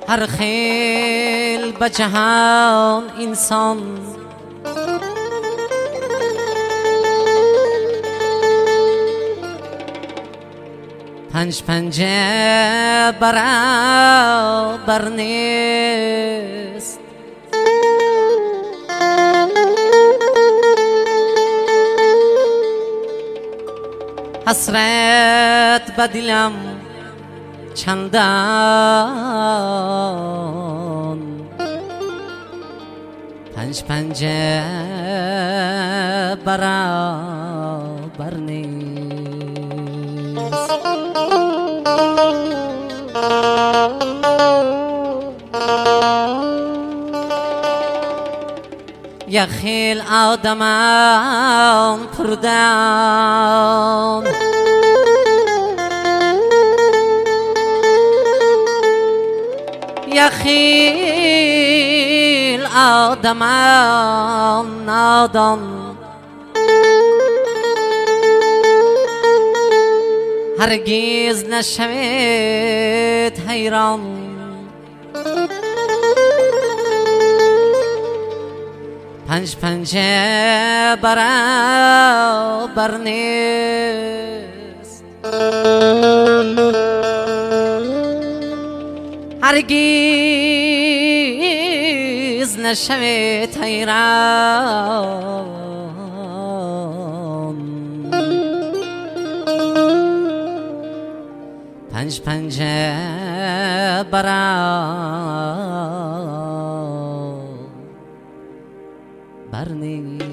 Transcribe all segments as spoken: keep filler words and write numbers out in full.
هر خیل به جهان انسان پنج پنجه برابر نیست. حسرت به دلم چندان پنج پنجه برابر نیست. یک خیل آدمان پردان یک خیل آدمان نادان هرگز نشوید حیران. پنج پنجه برابر نیست. هرگز نشوید حیران. پنج پنجه برابر نیست.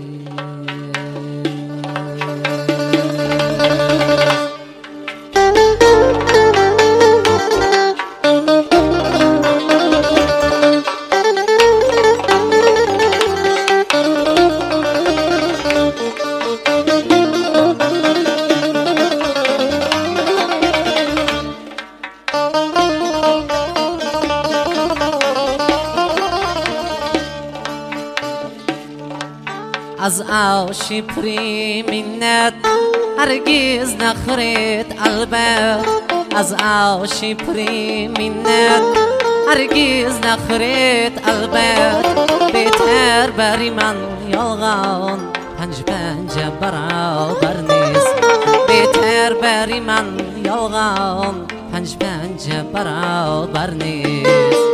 از آشی پری منت هرگز نخورید البته. از آشی پری منت هرگز نخورید البته. بهتر بری من یالغان پنج پنجه برابر نیست. بهتر بری من یالغان پنج پنجه برابر نیست.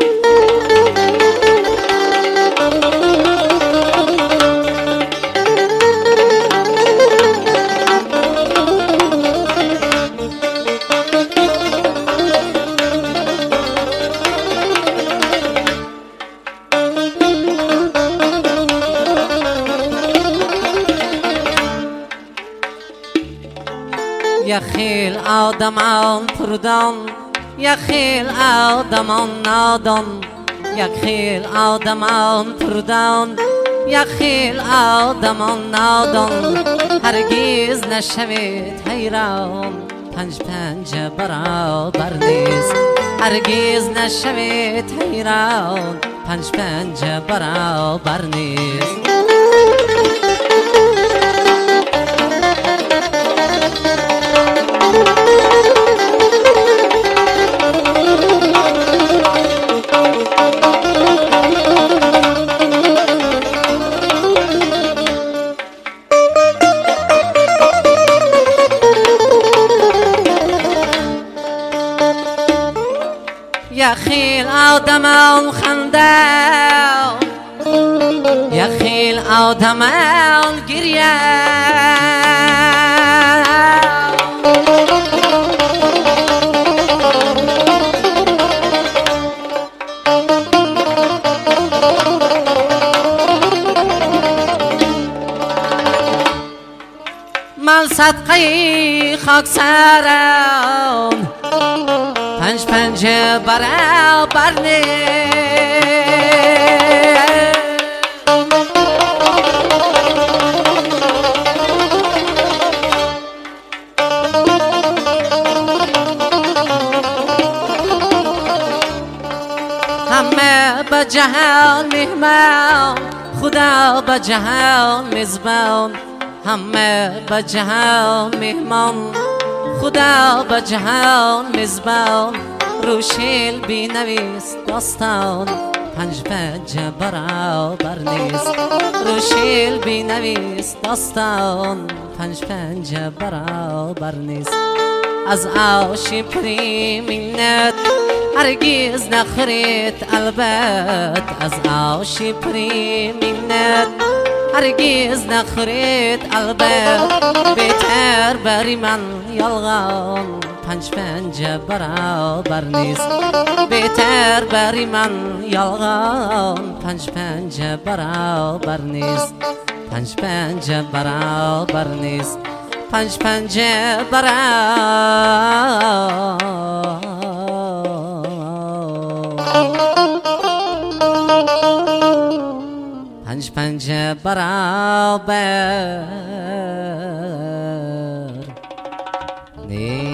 یک خیل آدمان پردان یک خیل آدمان نادان. یک خیل آدمان پردان یک خیل آدمان نادان هرگز نشوید حیران. پنج پنجه برابر نیست. هرگز نشوید حیران. پنج پنجه برابر نیست. یک خیل آدمان خندان یک خیل آدمان گریه. من صدقه خاکساران پنج پنجه برابر نیست. همه به جهان مهمان خدا به جهان میزبان. همه به جهان مهمان خدا به جهان میزبان. روشیل بی نویس داستان پنج پنجه برابر نیست روشیل بی نویس داستان پنج پنجه برابر نیست از آشی پری منت هرگز نخرید البت از آشی پری منت هرگز نخرید البت بهتر بری من یلغان پنج پنجه برابر نیست بهتر بری من یلغان پنج پنجه برابر نیست پنج پنجه برابر نیست پنج پنجه برابر پنج پنجه برابر نیست